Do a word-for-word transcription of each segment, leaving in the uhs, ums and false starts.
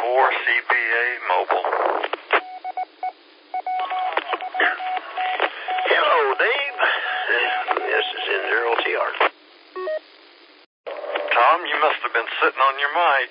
four C P A Mobile. Hello, Dave. This is N zero T R. Tom, you must have been sitting on your mic.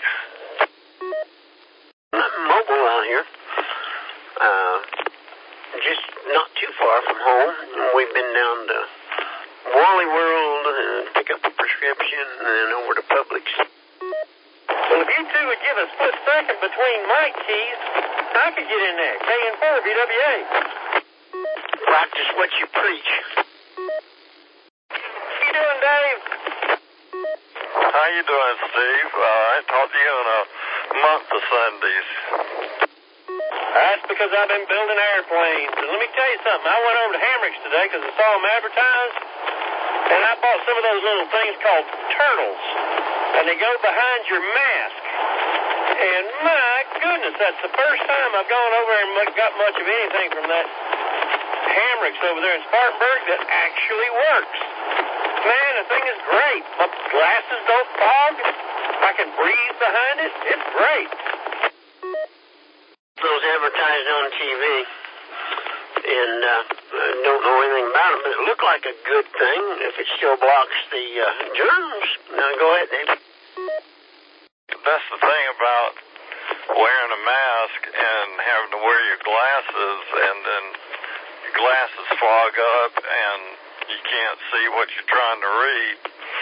Mobile out here. Uh, just not too far from home. We've been down to Wally World and pick up a prescription and then over to Publix. Well, if you two would give a split second between mic keys, I could get in there. K N four V W A. Practice what you preach. How you doing, Dave? How you doing, Steve? Uh, I ain't talked to you in a month of Sundays. That's because I've been building airplanes. And let me tell you something. I went over to Hamrick's today because I saw them advertised, and I bought some of those little things called turtles, and they go behind your mask. And my goodness, that's the first time I've gone over and got much of anything from that Hamrick's over there in Spartanburg that actually works. Man, the thing is great. My glasses don't fog. I can breathe behind it. It's great. Those advertised on T V, and uh, I don't know anything about them, but it looked like a good thing if it still blocks the uh, germs. Now, go ahead, Dave. That's the thing about wearing a mask and having to wear your glasses, and then your glasses fog up and you can't see what you're trying to read.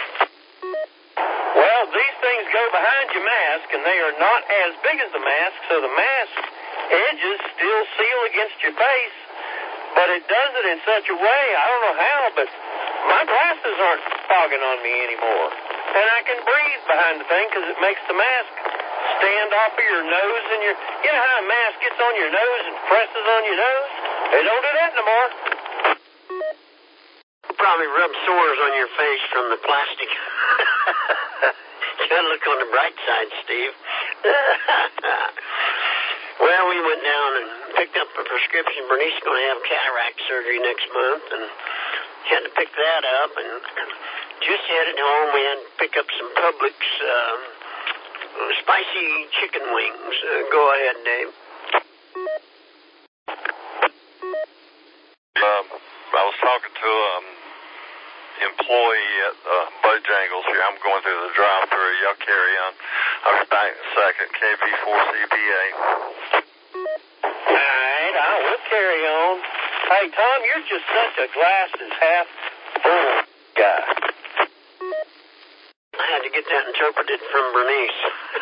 Well, these things go behind your mask, and they are not as big as the mask, so the mask edges still seal against your face, but it does it in such a way, I don't know how, but my glasses aren't fogging on me anymore. And I can breathe behind the thing because it makes the mask stand off of your nose and your... You know how a mask gets on your nose and presses on your nose? They don't do that no more. Probably rub sores on your face from the plastic. You gotta look on the bright side, Steve. Well, we went down and picked up a prescription. Bernice is going to have cataract surgery next month, and had to pick that up. And just headed home, we had to pick up some Publix um, spicy chicken wings. Uh, go ahead, Dave. Um, I was talking to an employee at uh, Bojangles here. I'm going through the drive-thru. Y'all carry on. I'll be back in a second. K B four C B A. All right, I will carry on. Hey, Tom, you're just such a glasses half full guy. I had to get that interpreted from Bernice.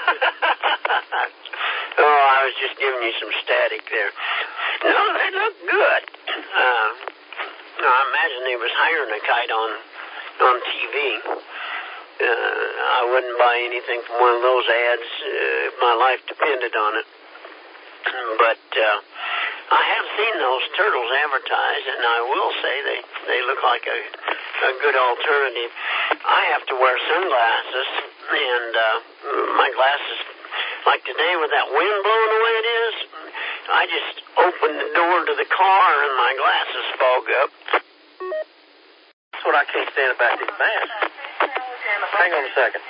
Oh, I was just giving you some static there. No, they look good. Uh, no, I imagine they was hiring a kite on on T V. Uh, I wouldn't buy anything from one of those ads uh, if my life depended on it. But uh, I have seen those turtles advertised, and I will say they, they look like a, a good alternative. I have to wear sunglasses, and uh, my glasses, like today with that wind blowing the way it is, I just open the door to the car and my glasses fog up. That's what I can't stand about these masks. Hang on a second.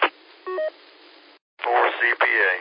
four C P A.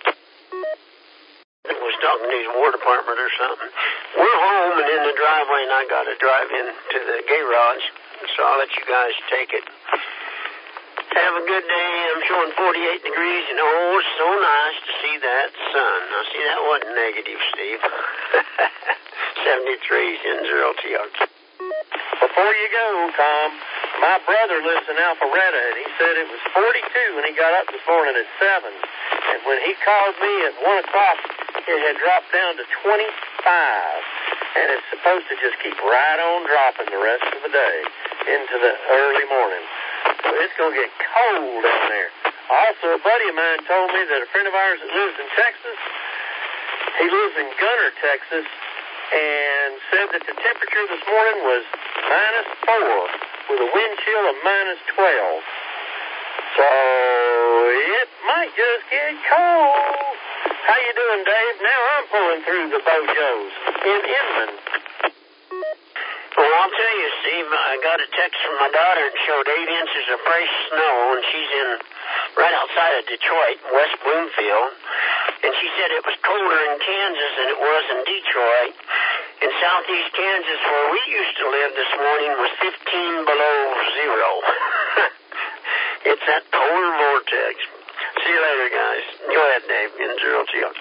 I was talking to his War Department or something. We're home and in the driveway, and I got to drive into the garage, so I'll let you guys take it. Have a good day. I'm showing forty-eight degrees, and oh, it's so nice to see that sun. Now, see, that wasn't negative, Steve. seventy-three is N zero T R. Before you go, Tom, my brother lives in Alpharetta, and he said it was forty-two when he got up this morning at seven. And when he called me at one o'clock, it had dropped down to twenty-five. And it's supposed to just keep right on dropping the rest of the day into the early morning. So it's going to get cold down there. Also, a buddy of mine told me that a friend of ours that lives in Texas, he lives in Gunner, Texas, and said that the temperature this morning was minus four with a wind chill of minus twelve. So it might just get cold. How you doing, Dave? Now I'm pulling through the Bojos in Inman. Well, I'll tell you, Steve, I got a text from my daughter and showed eight inches of fresh snow, and she's in right outside of Detroit, West Bloomfield, and she said it was colder in Kansas than it was in Detroit. In southeast Kansas, where we used to live this morning, was fifteen below zero. It's that polar vortex. See you later, guys. Go ahead, Dave. In zero T R.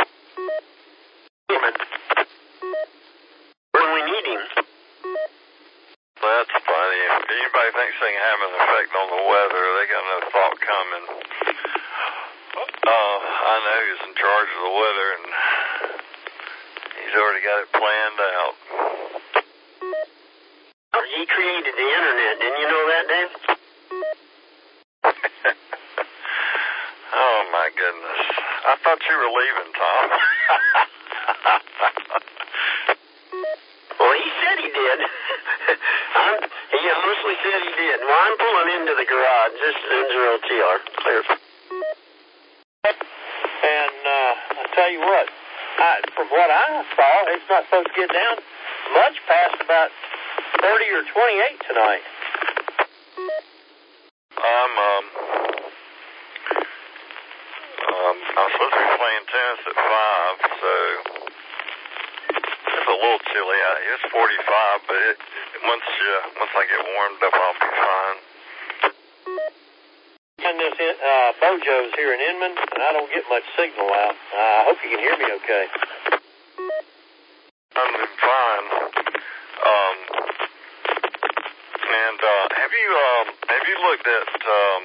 Where do we need him? That's funny. If anybody thinks they can have an effect on the weather, they got no thought coming. Uh, I know he's in charge of the weather, and he's already got it planned out. He created the internet. Didn't you know that, Dave? Oh, my goodness. I thought you were leaving, Tom. Well, he said he did. I'm, he honestly said he did. Well, I'm pulling into the garage. This is N zero T R. Clear. And uh, I'll tell you what, I, from what I saw, it's not supposed to get down much past about thirty or twenty-eight tonight. I'm, um, um, I'm supposed to be playing tennis at five, so it's a little chilly out here. It's forty-five, but it, once you, once I get warmed up, I'll be fine. And this uh, Bojo's here in Inman, and I don't get much signal out. Uh, I hope you can hear me okay. I'm doing fine. Um, and uh, have you um, have you looked at? Um,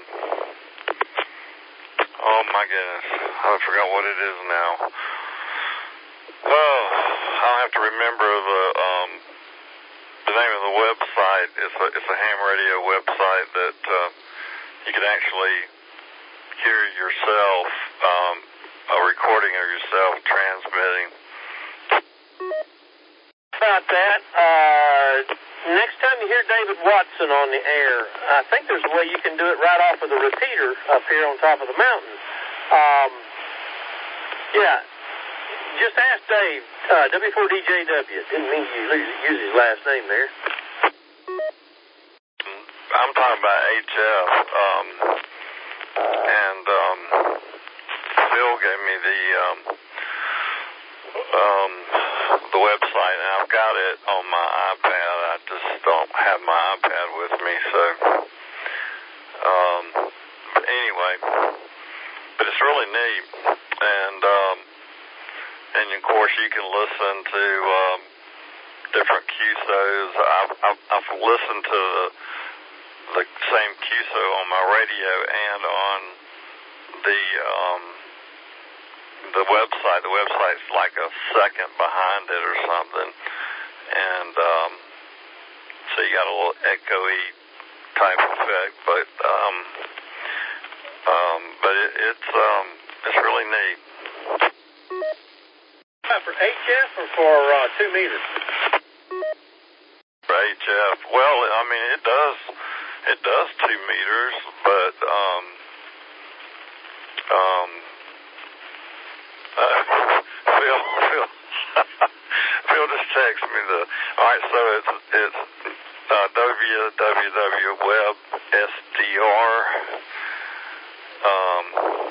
oh my goodness, I forgot what it is now. Oh, I'll have to remember the um, the name of the website. It's a it's a ham radio website that uh, you can actually hear yourself, um, a recording of yourself transmitting. About that, uh, next time you hear David Watson on the air, I think there's a way you can do it right off of the repeater up here on top of the mountain. Um, yeah, just ask Dave, uh, W four D J W. Didn't mean you use his last name there. I'm talking about H F, um, and um, Phil gave me the um, um, the website, and I've got it on my iPad. I just don't have my iPad with me, so um, but anyway, but it's really neat, and um, and of course you can listen to um, different Q S Os. I've, I've, I've listened to the the same Q S O on my radio and on the um, the website. The website's like a second behind it or something, and um, so you got a little echoey type effect. But um, um, but it, it's um, it's really neat. For H F or for uh, two meters? For H F, well, I mean it does. It does two meters, but um, um, uh, Phil, Phil, Phil just texted me the. All right, so it's it's uh, w w w dot web s d r um,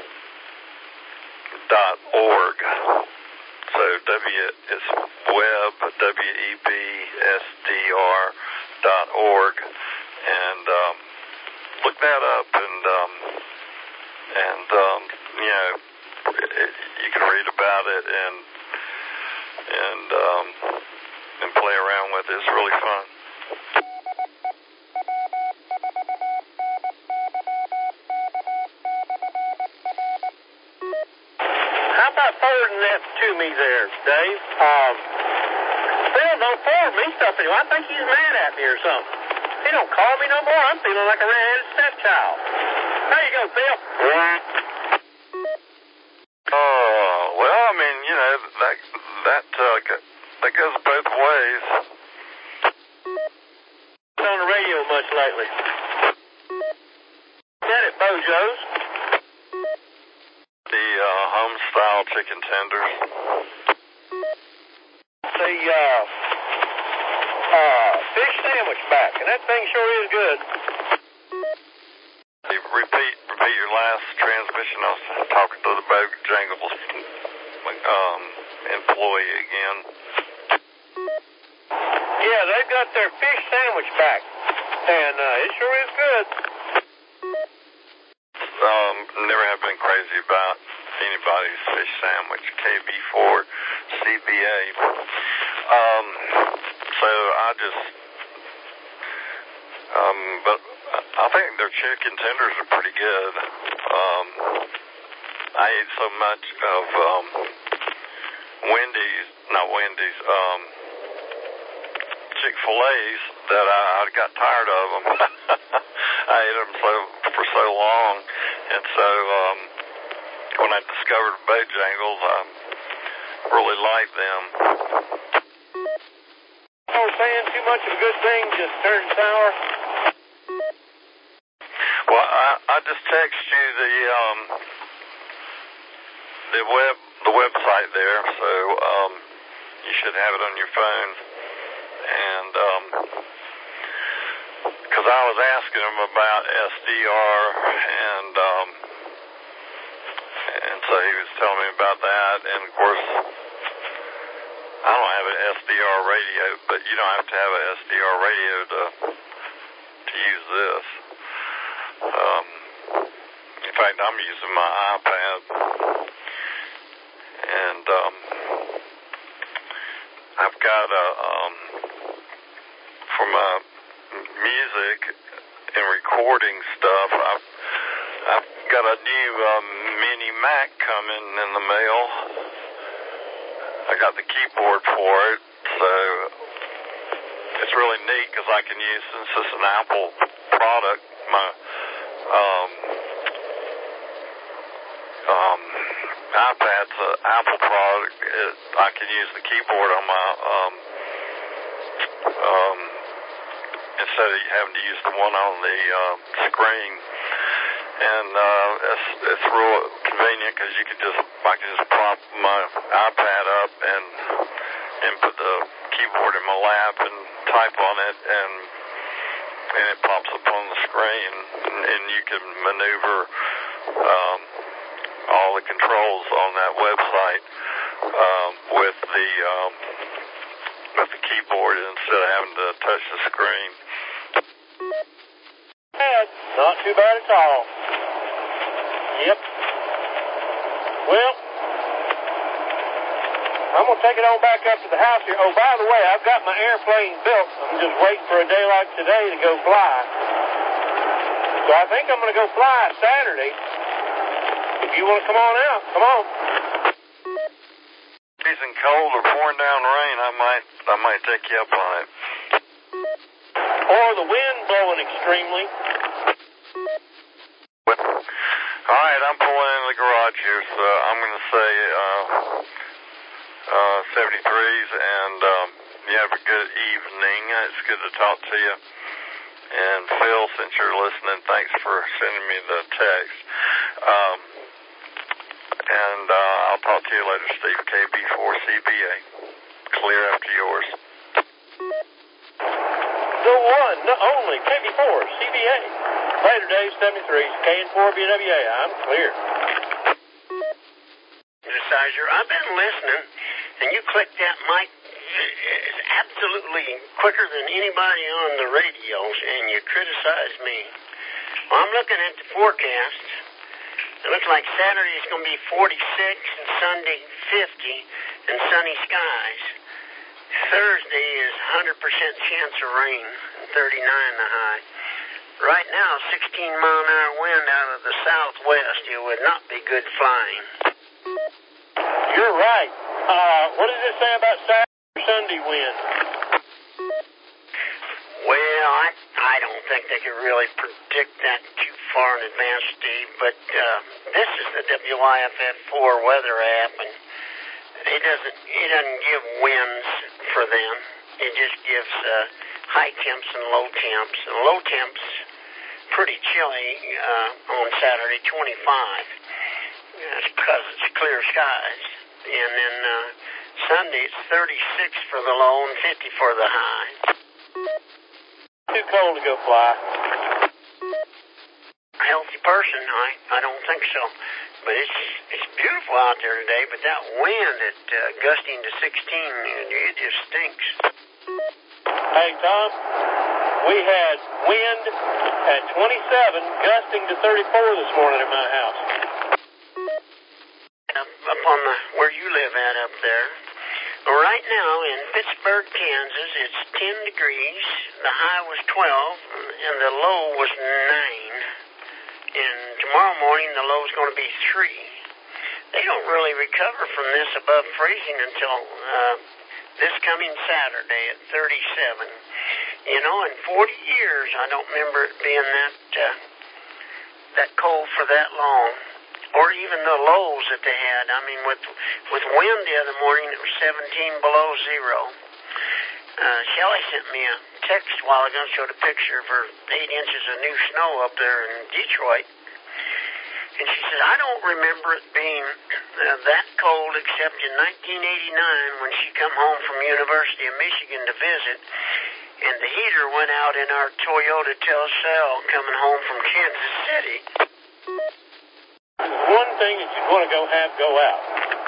dot org. So W is web w e b s d r dot org. And um, look that up, and um, and um, you know it, you can read about it and and um, and play around with it. It's really fun. How about forwarding that to me there, Dave? Um, Phil don't forward me stuff anymore. I think he's mad at me or something. He don't call me no more. I'm feeling like a red-headed stepchild. There you go, Phil. Oh, well, I mean, you know, that that uh, that goes both ways. Not on the radio much lately. Met at Bojo's. The uh, home-style chicken tenders. The uh, uh, fish sandwich back, and that thing sure is good. Repeat, repeat your last transmission. I was talking to the Bojangles um, employee again. Yeah, they got their fish sandwich back, and uh, it sure is good. Um, never have been crazy about anybody's fish sandwich. K B four C B A. Um, so I just, um, but I think their chicken tenders are pretty good. Um, I ate so much of um, Wendy's, not Wendy's, um, Chick-fil-A's that I, I got tired of them. I ate them so for so long, and so um, when I discovered Bojangles, I really liked them. You know, saying too much of a good thing just turns sour. Well, I, I just text you the um, the web the website there, so um, you should have it on your phone. And because um, I was asking him about S D R, and um, and so he was telling me about that. And of course, I don't have an S D R radio, but you don't have to have an S D R radio to to use this. Um, in fact, I'm using my iPad, and um, I've got a um, for my music and recording stuff. I've I've got a new um, mini Mac coming in the mail. I got the keyboard for it, so it's really neat because I can use, since it's an Apple product, my um, um, iPad's an Apple product. It, I can use the keyboard on my um, um, instead of having to use the one on the uh, screen. And uh, it's it's real convenient because you can just I can just prop my iPad up and and put the keyboard in my lap and type on it, and and it pops up on the screen, and, and you can maneuver um, all the controls on that website um, with the um, with the keyboard instead of having to touch the screen. Not too bad at all. Yep. Well, I'm going to take it on back up to the house here. Oh, by the way, I've got my airplane built. I'm just waiting for a day like today to go fly. So I think I'm going to go fly Saturday. If you want to come on out, come on. Freezing cold or pouring down rain, I might I might take you up on it. Or the wind blowing extremely. All right, I'm pulling in the garage here, so I'm going to say uh, uh, seventy-threes, and um, you have a good evening. It's good to talk to you. And Phil, since you're listening, thanks for sending me the text. Um, and uh, I'll talk to you later, Steve. K B four C B A. Clear after yours. The one, the only, K B four C B A. Later, Dave, seventy-three, K and four B W A. I'm clear. Synthesizer, I've been listening, and you click that mic is absolutely quicker than anybody on the radios, and you criticize me. Well, I'm looking at the forecast. It looks like Saturday's going to be forty-six and Sunday fifty and sunny skies. Thursday is one hundred percent chance of rain, thirty-nine the high. Right now, sixteen mile an hour wind out of the southwest. It would not be good flying. You're right. Uh, what does it say about Saturday or Sunday wind? Well, I I don't think they could really predict that too far in advance, Steve. But uh, this is the W I F F four weather app, and it doesn't it doesn't give winds for them. It just gives uh, high temps and low temps. And low temps pretty chilly uh, on Saturday, twenty-five. That's because it's clear skies. And then uh, Sunday it's thirty-six for the low and fifty for the high. Too cold to go fly. A healthy person, I, I don't think so. But it's it's beautiful out there today, but that wind at uh, gusting to sixteen, it just stinks. Hey, Tom, we had wind at twenty-seven, gusting to thirty-four this morning at my house. Up, up on the, where you live at up there. Right now in Pittsburg, Kansas, it's ten degrees. The high was twelve, and the low was nine. And tomorrow morning, the low is going to be three. They don't really recover from this above freezing until uh, this coming Saturday at thirty-seven. You know, in forty years, I don't remember it being that uh, that cold for that long, or even the lows that they had. I mean, with with wind the other morning, it was seventeen below zero. Uh, Shelley sent me a text a while ago, showed a picture of her eight inches of new snow up there in Detroit. And she says, I don't remember it being uh, that cold except in nineteen eighty-nine when she come home from University of Michigan to visit, and the heater went out in our Toyota Tercel coming home from Kansas City. One thing that you'd want to go have go out.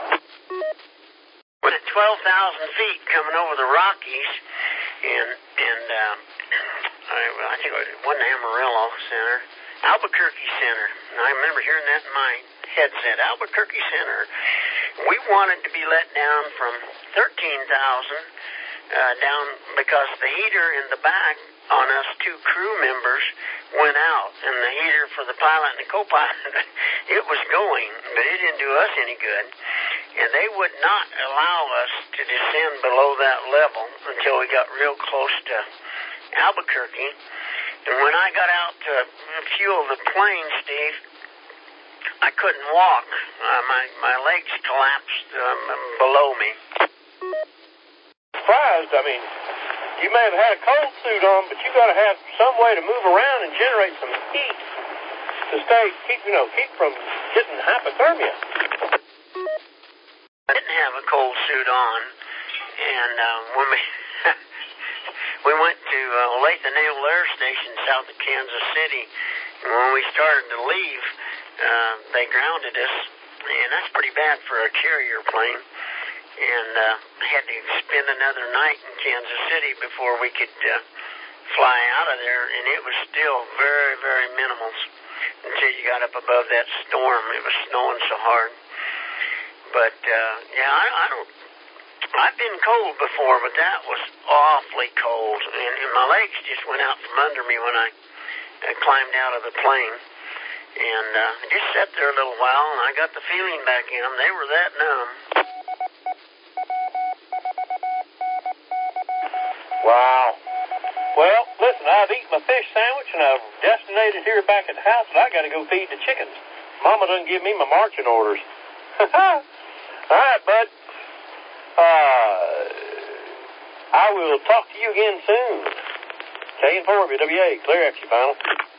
We're at twelve thousand feet coming over the Rockies, and and uh, I, I think it wasn't Amarillo Center, Albuquerque Center. And I remember hearing that in my headset, Albuquerque Center. We wanted to be let down from thirteen thousand uh, down because the heater in the back on us two crew members went out, and the heater for the pilot and the co-pilot, it was going, but it didn't do us any good. And they would not allow us to descend below that level until we got real close to Albuquerque. And when I got out to fuel the plane, Steve, I couldn't walk. Uh, my, my legs collapsed um, below me. Surprised, I mean, you may have had a cold suit on, but you got to have some way to move around and generate some heat to stay, keep, you know, keep from getting hypothermia. I didn't have a cold suit on, and uh, when we we went to uh, Olathe Naval Air Station south of Kansas City, and when we started to leave, uh, they grounded us, and that's pretty bad for a carrier plane. And uh, I had to spend another night in Kansas City before we could uh, fly out of there, and it was still very, very minimal until you got up above that storm. It was snowing so hard. But, uh, yeah, I, I don't, I've been cold before, but that was awfully cold. And, and my legs just went out from under me when I uh, climbed out of the plane. And uh, I just sat there a little while, and I got the feeling back in them. They were that numb. Wow. Well, listen, I've eaten my fish sandwich, and I've destinated here back at the house, and I got to go feed the chickens. Mama done give me my marching orders. All right, bud. Uh, I will talk to you again soon. K and four W A, clear exit final.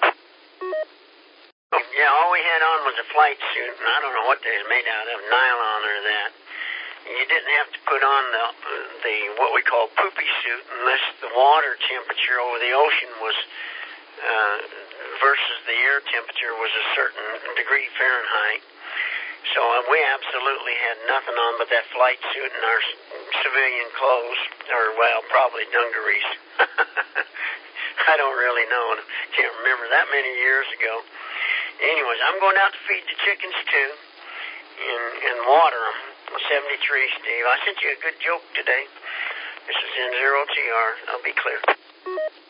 Yeah, all we had on was a flight suit, and I don't know what they was made out of, nylon or that. You didn't have to put on the the what we call poopy suit unless the water temperature over the ocean was uh, versus the air temperature was a certain degree Fahrenheit. So uh, we absolutely had nothing on but that flight suit and our civilian clothes, or, well, probably dungarees. I don't really know. Can't remember that many years ago. Anyways, I'm going out to feed the chickens, too, and, and water them. seventy-three, Steve. I sent you a good joke today. This is N zero T R. I'll be clear.